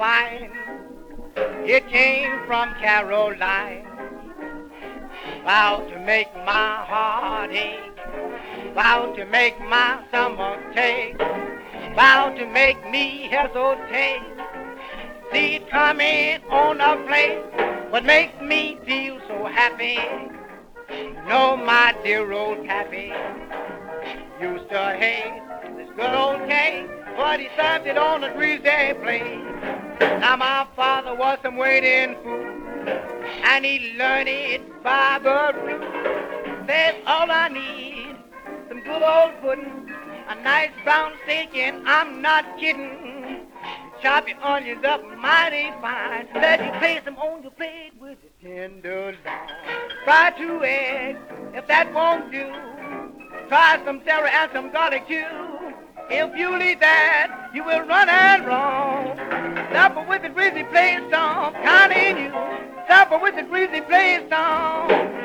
fine. It came from Caroline. Vowed to make my heart ache. Vowed to make my stomach take. Vowed to make me hesitate. See it coming on a plate. What makes me feel so happy? No, my dear old Pappy used to hate this good old cake, but he served it on a greasy plate. Now my father was some waiting food, and he learned it by the root. That's all I need, some good old pudding, a nice brown steak, and I'm not kidding. Chop your onions up mighty fine. Let you place them on your plate with a tender line. Fry 2 eggs, if that won't do, try some celery and some garlic too. If you leave that, you will run and wrong. Supper with the greasy play song, counting you. Supper with the greasy play song.